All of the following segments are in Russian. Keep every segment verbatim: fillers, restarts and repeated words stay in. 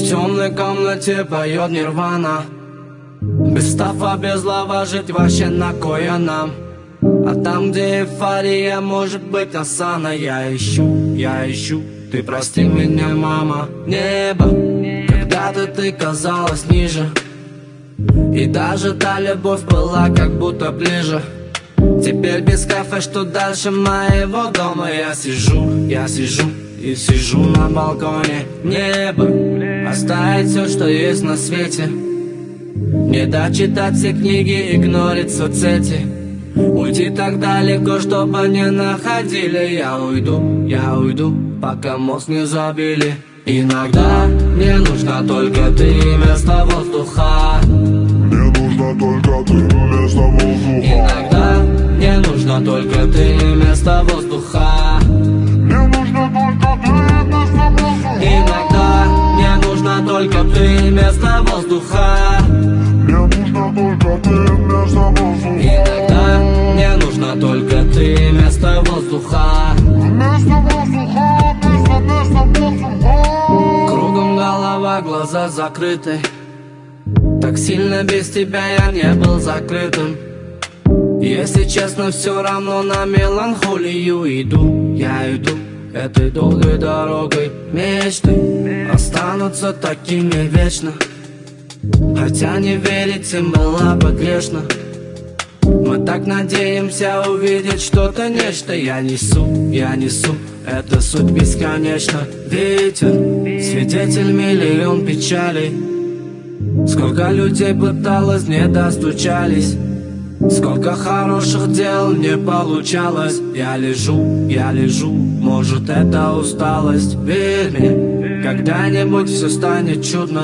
темной комнате поет Нирвана. Без стафа, без лава жить вообще на кое нам. А там, где эйфория, может быть осана. Я ищу, я ищу, ты прости меня, мама. Небо, когда-то ты казалась ниже, и даже та любовь была как будто ближе. Теперь без кафе, что дальше моего дома. Я сижу, я сижу и сижу на балконе. Небо, оставить все, что есть на свете, не дочитать все книги, игнорить соцсети. Уйти так далеко, чтобы не находили. Я уйду, я уйду, пока мозг не забили. Иногда мне нужна только ты вместо воздуха. Мне нужна только ты вместо воздуха. Иногда мне нужна только ты вместо воздуха. Мне нужна только ты вместо воздуха. Иногда мне нужна только ты вместо воздуха. Мне нужна только ты вместо воздуха. Иногда мне нужна только ты вместо воздуха. Вместо воздуха, вместо, вместо воздуха. Кругом голова, глаза закрыты. Так сильно без тебя я не был закрытым. Если честно, все равно на меланхолию иду. Я иду этой долгой дорогой. Мечты останутся такими вечно, хотя не верить им было бы грешно. Мы так надеемся увидеть что-то, нечто. Я несу, я несу, это суть бесконечна. Ветер, свидетель миллион печалей. Сколько людей пыталось, не достучались. Сколько хороших дел не получалось. Я лежу, я лежу, может это усталость. Верь мне, когда-нибудь все станет чудно,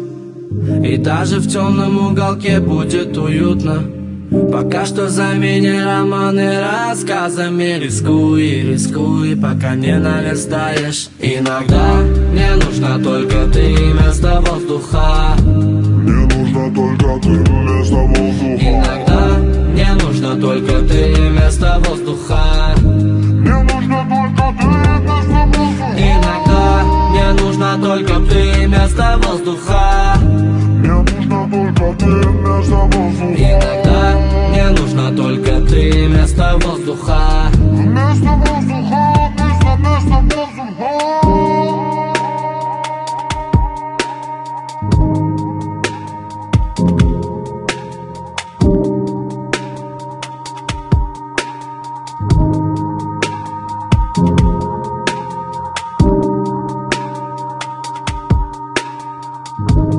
и даже в темном уголке будет уютно. Пока что замени романы рассказами. Рискуй, рискуй, пока не наверстаешь. Иногда мне нужна только ты вместо воздуха. Мне нужна только ты вместо воздуха. Иногда мне нужна только ты вместо воздуха. Мне нужна только ты вместо воздуха. Иногда мне нужна только ты вместо воздуха. Мне нужна только ты вместо воздуха. Иногда мне нужна только ты вместо воздуха. Вместо воздуха, вместо, вместо воздуха. you